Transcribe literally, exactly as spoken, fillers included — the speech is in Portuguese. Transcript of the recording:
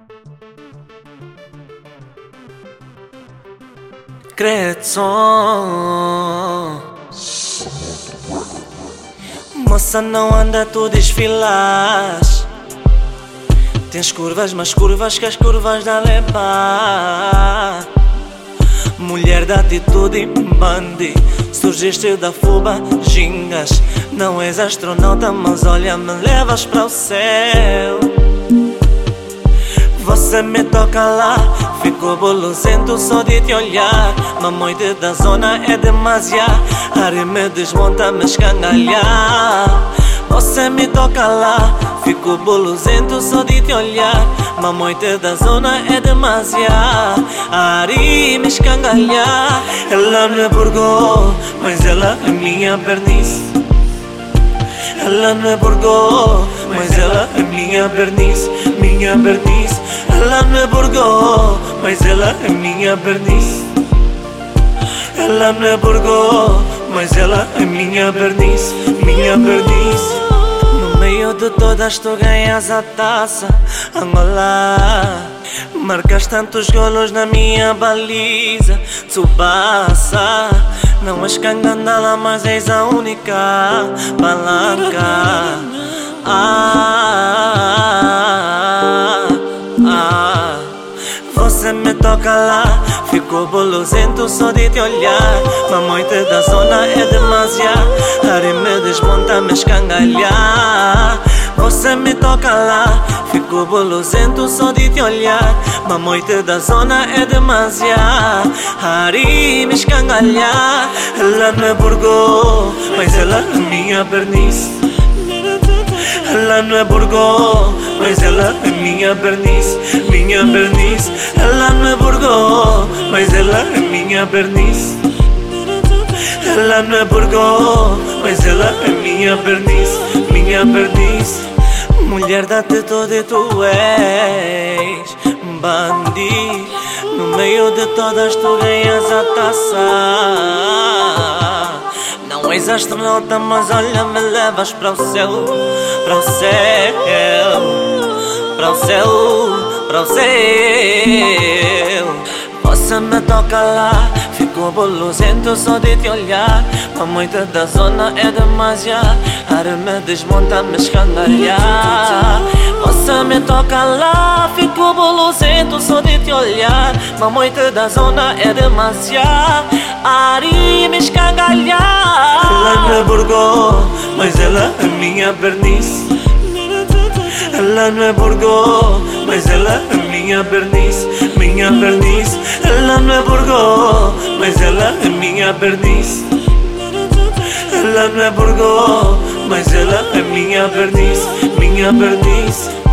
Cretson, moça, não anda tu desfilas. Tens curvas, mas curvas que as curvas da levar. Mulher da atitude e bandi, surgiste da fuba, gingas. Não és astronauta, mas olha, me levas para o céu. Você me toca lá, fico boluzento só de te olhar. Mamoide da zona é demasiado, Ari me desmonta, me escangalhar. Você me toca lá, fico boluzento só de te olhar. Mamoide da zona é demasiado, Ari me escangalhar. Ela não é burgô, mas ela é minha perniz. Ela não é burgô, mas ela é minha perniz, minha perniz. Ela não é burgô, mas ela é minha perniz. Ela não é burgô, mas ela é minha perniz, minha perniz. No meio de todas tu ganhas a taça, Angola. Marcas tantos golos na minha baliza, Tsubasa. Não és cangandala, mas és a única palanca. Ah, ah. Você me toca lá, fico boluzento só de te olhar. Mamoite da zona é demasiado, Ari me desmonta, me escangalhar. Você me toca lá, fico boluzento só de te olhar. Mamoite da zona é demasiado, Ari me escangalhar. Ela não é burgô, mas ela é minha perniz. Ela não é burgô, mas ela é minha perniz, minha perniz. Ela não é burgô, mas ela é minha perniz. Ela não é burgô, mas ela é minha perniz, minha perniz. Mulher da atitude tu és bandi. No meio de todas tu ganhas a taça. Não és astronauta, mas olha, me levas para o céu, para o céu, para o céu, para o céu. Você me toca lá, fico boluzento só de te olhar. Mamoite da zona é demasiado, Ari me desmonta, me escangalhar. Você me toca lá, fico boluzento só de te olhar. Mamoite da zona é demasiado, Ari me escangalhar. Ela não é burgô, mas ela é minha perniz. Ela não é burgô, mas ela é minha perniz, minha perniz. Ela não é burgô, mas ela é minha perniz. Ela não é burgô, mas ela é minha perniz, minha perniz.